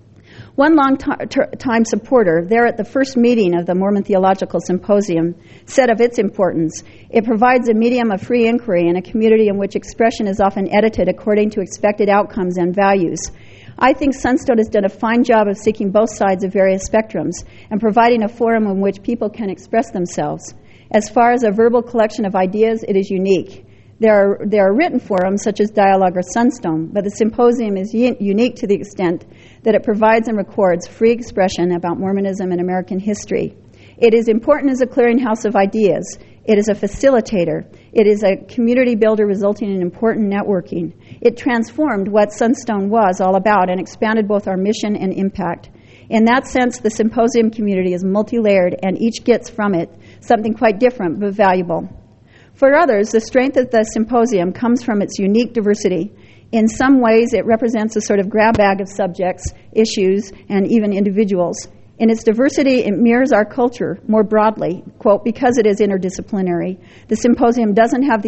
One long-time supporter there at the first meeting of the Mormon Theological Symposium said of its importance, it provides a medium of free inquiry in a community in which expression is often edited according to expected outcomes and values. I think Sunstone has done a fine job of seeking both sides of various spectrums and providing a forum in which people can express themselves. As far as a verbal collection of ideas, it is unique. There are written forums such as Dialogue or Sunstone, but the symposium is unique to the extent that it provides and records free expression about Mormonism and American history. It is important as a clearinghouse of ideas. It is a facilitator. It is a community builder resulting in important networking. It transformed what Sunstone was all about and expanded both our mission and impact. In that sense, the symposium community is multi-layered and each gets from it something quite different but valuable. For others, the strength of the symposium comes from its unique diversity. In some ways, it represents a sort of grab bag of subjects, issues, and even individuals. In its diversity, it mirrors our culture more broadly, quote, because it is interdisciplinary. The symposium doesn't have the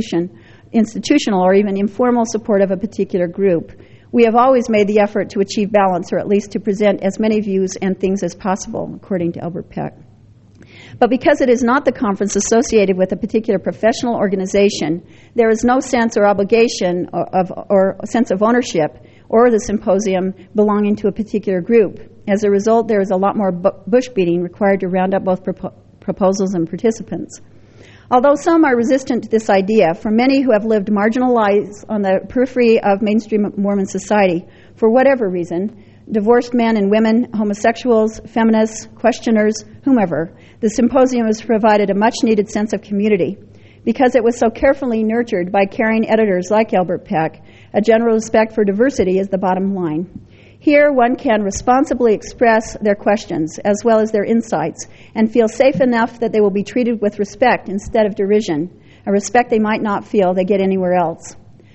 institutional or even informal support of a particular group. We have always made the effort to achieve balance, or at least to present as many views and things as possible, according to Albert Peck. But because it is not the conference associated with a particular professional organization, there is no sense or obligation or sense of ownership or the symposium belonging to a particular group. As a result, there is a lot more bush beating required to round up both proposals and participants. Although some are resistant to this idea, for many who have lived marginal lives on the periphery of mainstream Mormon society, for whatever reason, divorced men and women, homosexuals, feminists, questioners, whomever, the symposium has provided a much-needed sense of community. Because it was so carefully nurtured by caring editors like Albert Peck, a general respect for diversity is the bottom line. Here, one can responsibly express their questions as well as their insights and feel safe enough that they will be treated with respect instead of derision, a respect they might not feel they get anywhere else.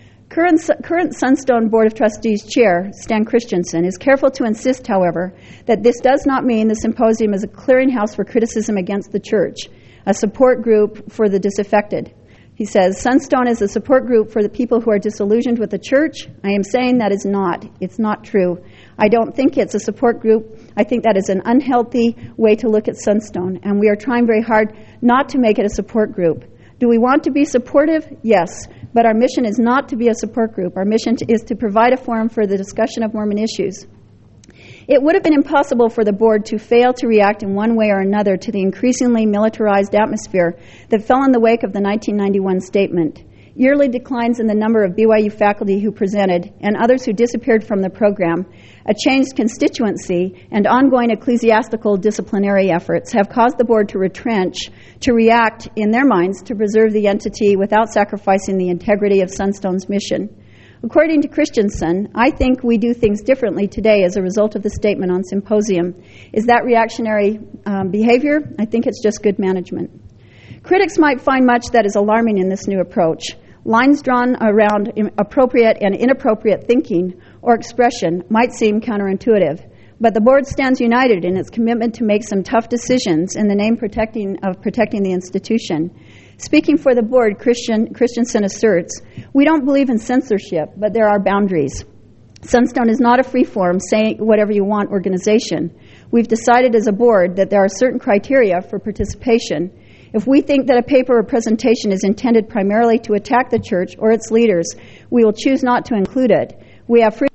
Current Sunstone Board of Trustees Chair, Stan Christensen, is careful to insist, however, that this does not mean the symposium is a clearinghouse for criticism against the church, a support group for the disaffected. He says, Sunstone is a support group for the people who are disillusioned with the church. I am saying that is not. It's not true. I don't think it's a support group. I think that is an unhealthy way to look at Sunstone, and we are trying very hard not to make it a support group. Do we want to be supportive? Yes, but our mission is not to be a support group. Our mission is to provide a forum for the discussion of Mormon issues. It would have been impossible for the board to fail to react in one way or another to the increasingly militarized atmosphere that fell in the wake of the 1991 statement. Yearly declines in the number of BYU faculty who presented and others who disappeared from the program, a changed constituency, and ongoing ecclesiastical disciplinary efforts have caused the board to retrench, to react in their minds to preserve the entity without sacrificing the integrity of Sunstone's mission. According to Christensen, I think we do things differently today as a result of the statement on symposium. Is that reactionary behavior? I think it's just good management. Critics might find much that is alarming in this new approach. Lines drawn around appropriate and inappropriate thinking or expression might seem counterintuitive, but the board stands united in its commitment to make some tough decisions in the name of protecting the institution. Speaking for the board, Christensen asserts, we don't believe in censorship, but there are boundaries. Sunstone is not a free-form, say whatever you want organization. We've decided as a board that there are certain criteria for participation. If we think that a paper or presentation is intended primarily to attack the church or its leaders, we will choose not to include it. We have freedom.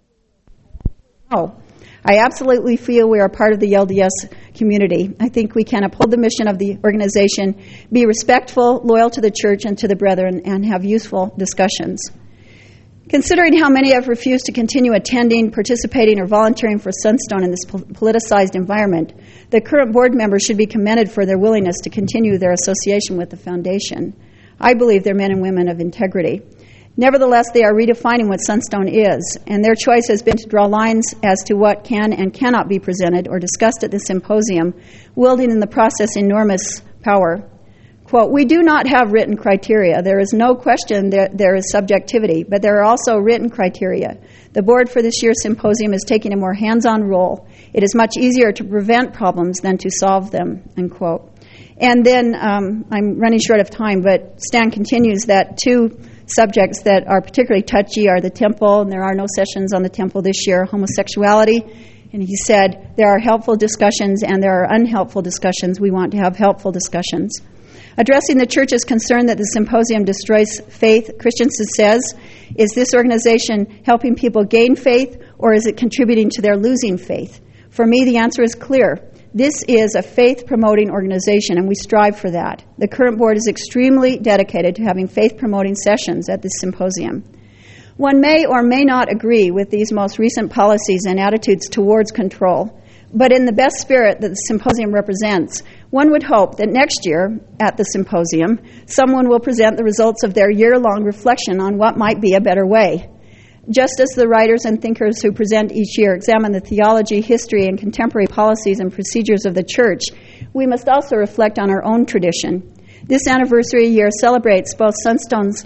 I absolutely feel we are part of the LDS community. I think we can uphold the mission of the organization, be respectful, loyal to the church and to the brethren, and have useful discussions. Considering how many have refused to continue attending, participating, or volunteering for Sunstone in this politicized environment, the current board members should be commended for their willingness to continue their association with the foundation. I believe they're men and women of integrity. Nevertheless, they are redefining what Sunstone is, and their choice has been to draw lines as to what can and cannot be presented or discussed at the symposium, wielding in the process enormous power. Quote, "We do not have written criteria. There is no question that there is subjectivity, but there are also written criteria. The board for this year's symposium is taking a more hands-on role. It is much easier to prevent problems than to solve them," end quote. And then I'm running short of time, but Stan continues that two subjects that are particularly touchy are the temple, and there are no sessions on the temple this year, homosexuality. And he said, there are helpful discussions and there are unhelpful discussions. We want to have helpful discussions. Addressing the church's concern that the symposium destroys faith, Christensen says, is this organization helping people gain faith, or is it contributing to their losing faith? For me, the answer is clear. This is a faith-promoting organization, and we strive for that. The current board is extremely dedicated to having faith-promoting sessions at this symposium. One may or may not agree with these most recent policies and attitudes towards control, but in the best spirit that the symposium represents, one would hope that next year at the symposium, someone will present the results of their year-long reflection on what might be a better way. Just as the writers and thinkers who present each year examine the theology, history, and contemporary policies and procedures of the church, we must also reflect on our own tradition. This anniversary year celebrates both Sunstone's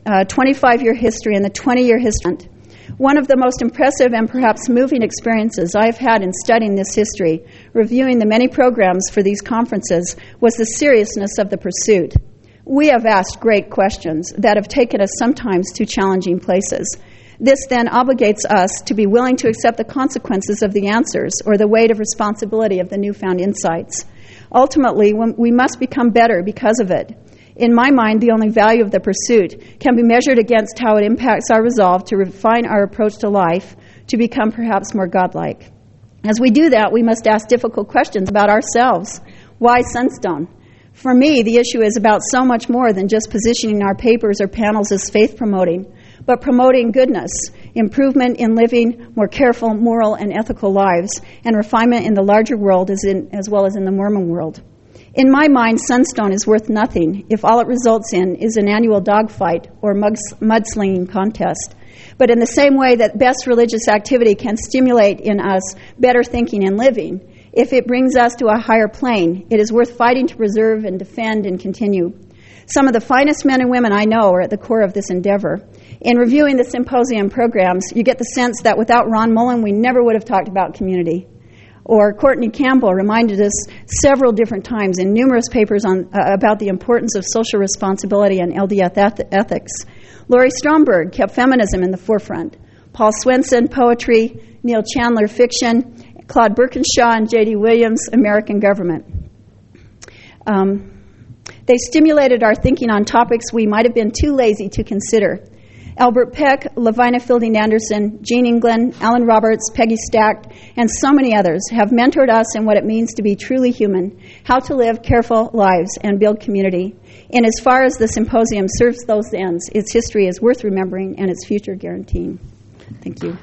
25-year history and the 20-year history. One of the most impressive and perhaps moving experiences I've had in studying this history, reviewing the many programs for these conferences, was the seriousness of the pursuit. We have asked great questions that have taken us sometimes to challenging places. This then obligates us to be willing to accept the consequences of the answers or the weight of responsibility of the newfound insights. Ultimately, we must become better because of it. In my mind, the only value of the pursuit can be measured against how it impacts our resolve to refine our approach to life, to become perhaps more godlike. As we do that, we must ask difficult questions about ourselves. Why Sunstone? For me, the issue is about so much more than just positioning our papers or panels as faith-promoting, but promoting goodness, improvement in living more careful, moral, and ethical lives, and refinement in the larger world as well as in the Mormon world. In my mind, Sunstone is worth nothing if all it results in is an annual dogfight or mudslinging contest. But in the same way that best religious activity can stimulate in us better thinking and living, if it brings us to a higher plane, it is worth fighting to preserve and defend and continue. Some of the finest men and women I know are at the core of this endeavor. In reviewing the symposium programs, you get the sense that without Ron Mullen, we never would have talked about community. Or Courtney Campbell reminded us several different times in numerous papers about the importance of social responsibility and LDS ethics. Laurie Stromberg kept feminism in the forefront. Paul Swenson, poetry, Neil Chandler, fiction, Claude Birkinshaw and J.D. Williams, American government. They stimulated our thinking on topics we might have been too lazy to consider. Albert Peck, Lavina Fielding Anderson, Jean England, Alan Roberts, Peggy Stack, and so many others have mentored us in what it means to be truly human, how to live careful lives and build community. And as far as the symposium serves those ends, its history is worth remembering and its future guaranteeing. Thank you.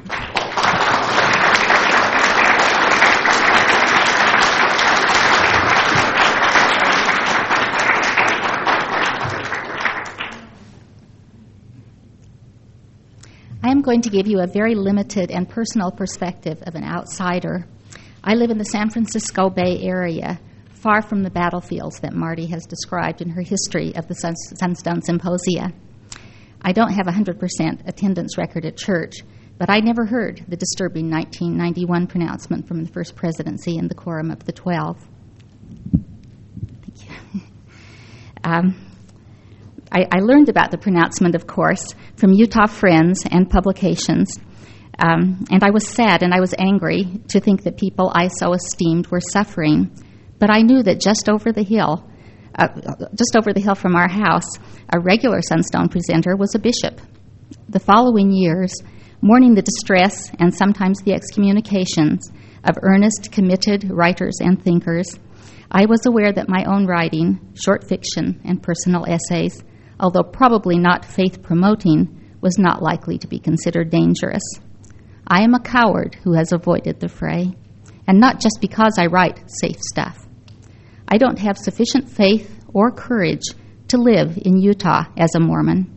I'm going to give you a very limited and personal perspective of an outsider. I live in the San Francisco Bay Area, far from the battlefields that Marty has described in her history of the Sunstone Symposia. I don't have a 100% attendance record at church, but I never heard the disturbing 1991 pronouncement from the First Presidency in the Quorum of the 12. Thank you. I learned about the pronouncement, of course, from Utah friends and publications, and I was sad and I was angry to think that people I so esteemed were suffering. But I knew that just over the hill from our house, a regular Sunstone presenter was a bishop. The following years, mourning the distress and sometimes the excommunications of earnest, committed writers and thinkers, I was aware that my own writing, short fiction, and personal essays, although probably not faith-promoting, was not likely to be considered dangerous. I am a coward who has avoided the fray, and not just because I write safe stuff. I don't have sufficient faith or courage to live in Utah as a Mormon.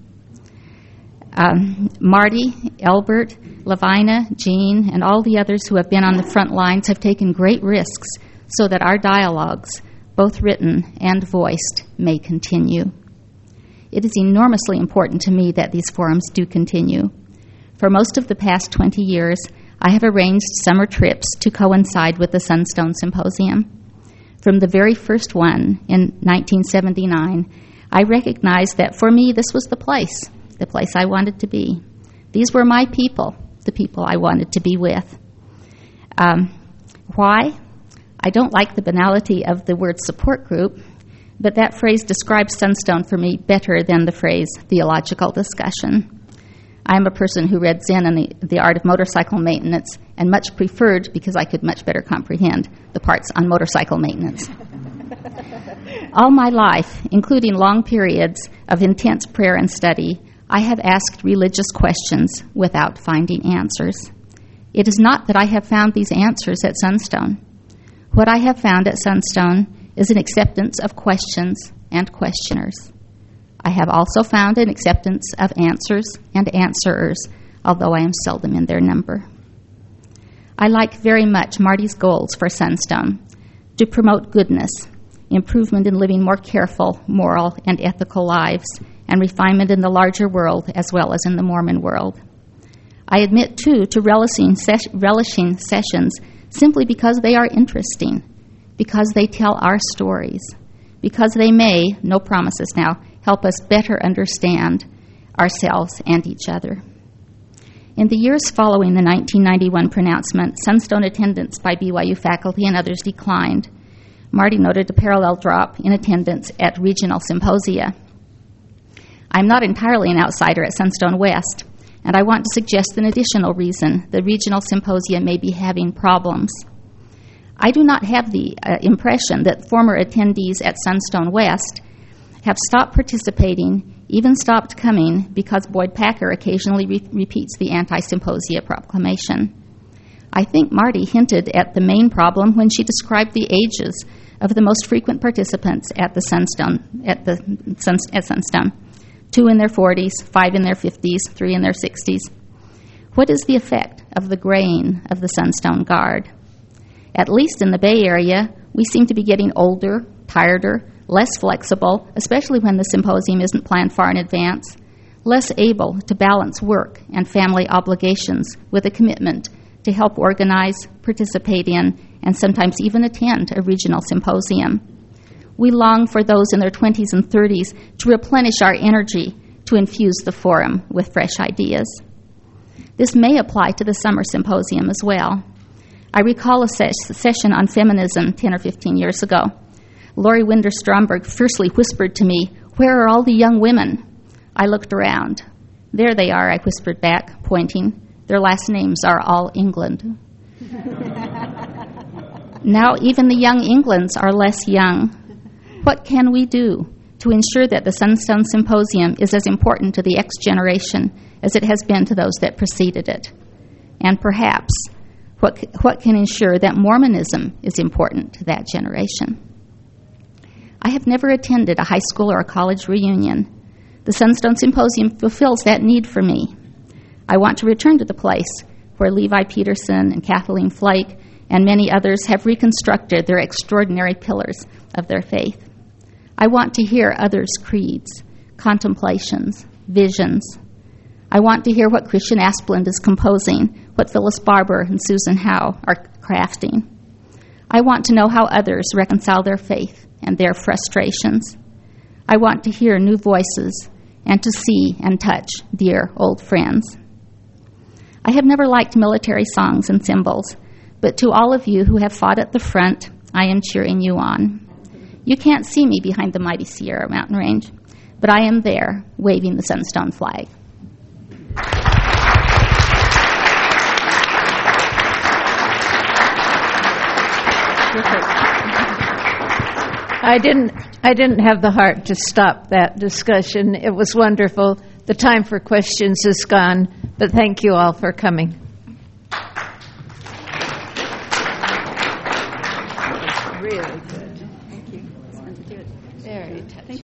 Marty, Albert, Lavina, Jean, and all the others who have been on the front lines have taken great risks so that our dialogues, both written and voiced, may continue. It is enormously important to me that these forums do continue. For most of the past 20 years, I have arranged summer trips to coincide with the Sunstone Symposium. From the very first one in 1979, I recognized that for me this was the place I wanted to be. These were my people, the people I wanted to be with. Why? I don't like the banality of the word support group, but that phrase describes Sunstone for me better than the phrase theological discussion. I'm a person who read Zen and the Art of Motorcycle Maintenance and much preferred, because I could much better comprehend, the parts on motorcycle maintenance. All my life, including long periods of intense prayer and study, I have asked religious questions without finding answers. It is not that I have found these answers at Sunstone. What I have found at Sunstone is an acceptance of questions and questioners. I have also found an acceptance of answers and answerers, although I am seldom in their number. I like very much Marty's goals for Sunstone: to promote goodness, improvement in living more careful, moral, and ethical lives, and refinement in the larger world as well as in the Mormon world. I admit, too, to relishing sessions simply because they are interesting, because they tell our stories, because they may, no promises now, help us better understand ourselves and each other. In the years following the 1991 pronouncement, Sunstone attendance by BYU faculty and others declined. Marty noted a parallel drop in attendance at regional symposia. I'm not entirely an outsider at Sunstone West, and I want to suggest an additional reason the regional symposia may be having problems. I do not have the impression that former attendees at Sunstone West have stopped participating, even stopped coming, because Boyd Packer occasionally repeats the anti-symposia proclamation. I think Marty hinted at the main problem when she described the ages of the most frequent participants at Sunstone. 2 in their 40s, 5 in their 50s, 3 in their 60s. What is the effect of the graying of the Sunstone Guard? At least in the Bay Area, we seem to be getting older, tireder, less flexible, especially when the symposium isn't planned far in advance, less able to balance work and family obligations with a commitment to help organize, participate in, and sometimes even attend a regional symposium. We long for those in their 20s and 30s to replenish our energy to infuse the forum with fresh ideas. This may apply to the summer symposium as well. I recall a session on feminism 10 or 15 years ago. Lori Winder Stromberg fiercely whispered to me, "Where are all the young women?" I looked around. "There they are," I whispered back, pointing. "Their last names are all England." Now even the young Englands are less young. What can we do to ensure that the Sunstone Symposium is as important to the X generation as it has been to those that preceded it? And perhaps, what can ensure that Mormonism is important to that generation? I have never attended a high school or a college reunion. The Sunstone Symposium fulfills that need for me. I want to return to the place where Levi Peterson and Kathleen Flake and many others have reconstructed their extraordinary pillars of their faith. I want to hear others' creeds, contemplations, visions. I want to hear what Christian Asplund is composing, what Phyllis Barber and Susan Howe are crafting. I want to know how others reconcile their faith and their frustrations. I want to hear new voices and to see and touch dear old friends. I have never liked military songs and symbols, but to all of you who have fought at the front, I am cheering you on. You can't see me behind the mighty Sierra mountain range, but I am there waving the Sunstone flag. I didn't have the heart to stop that discussion. It was wonderful. The time for questions is gone, but thank you all for coming. Really good.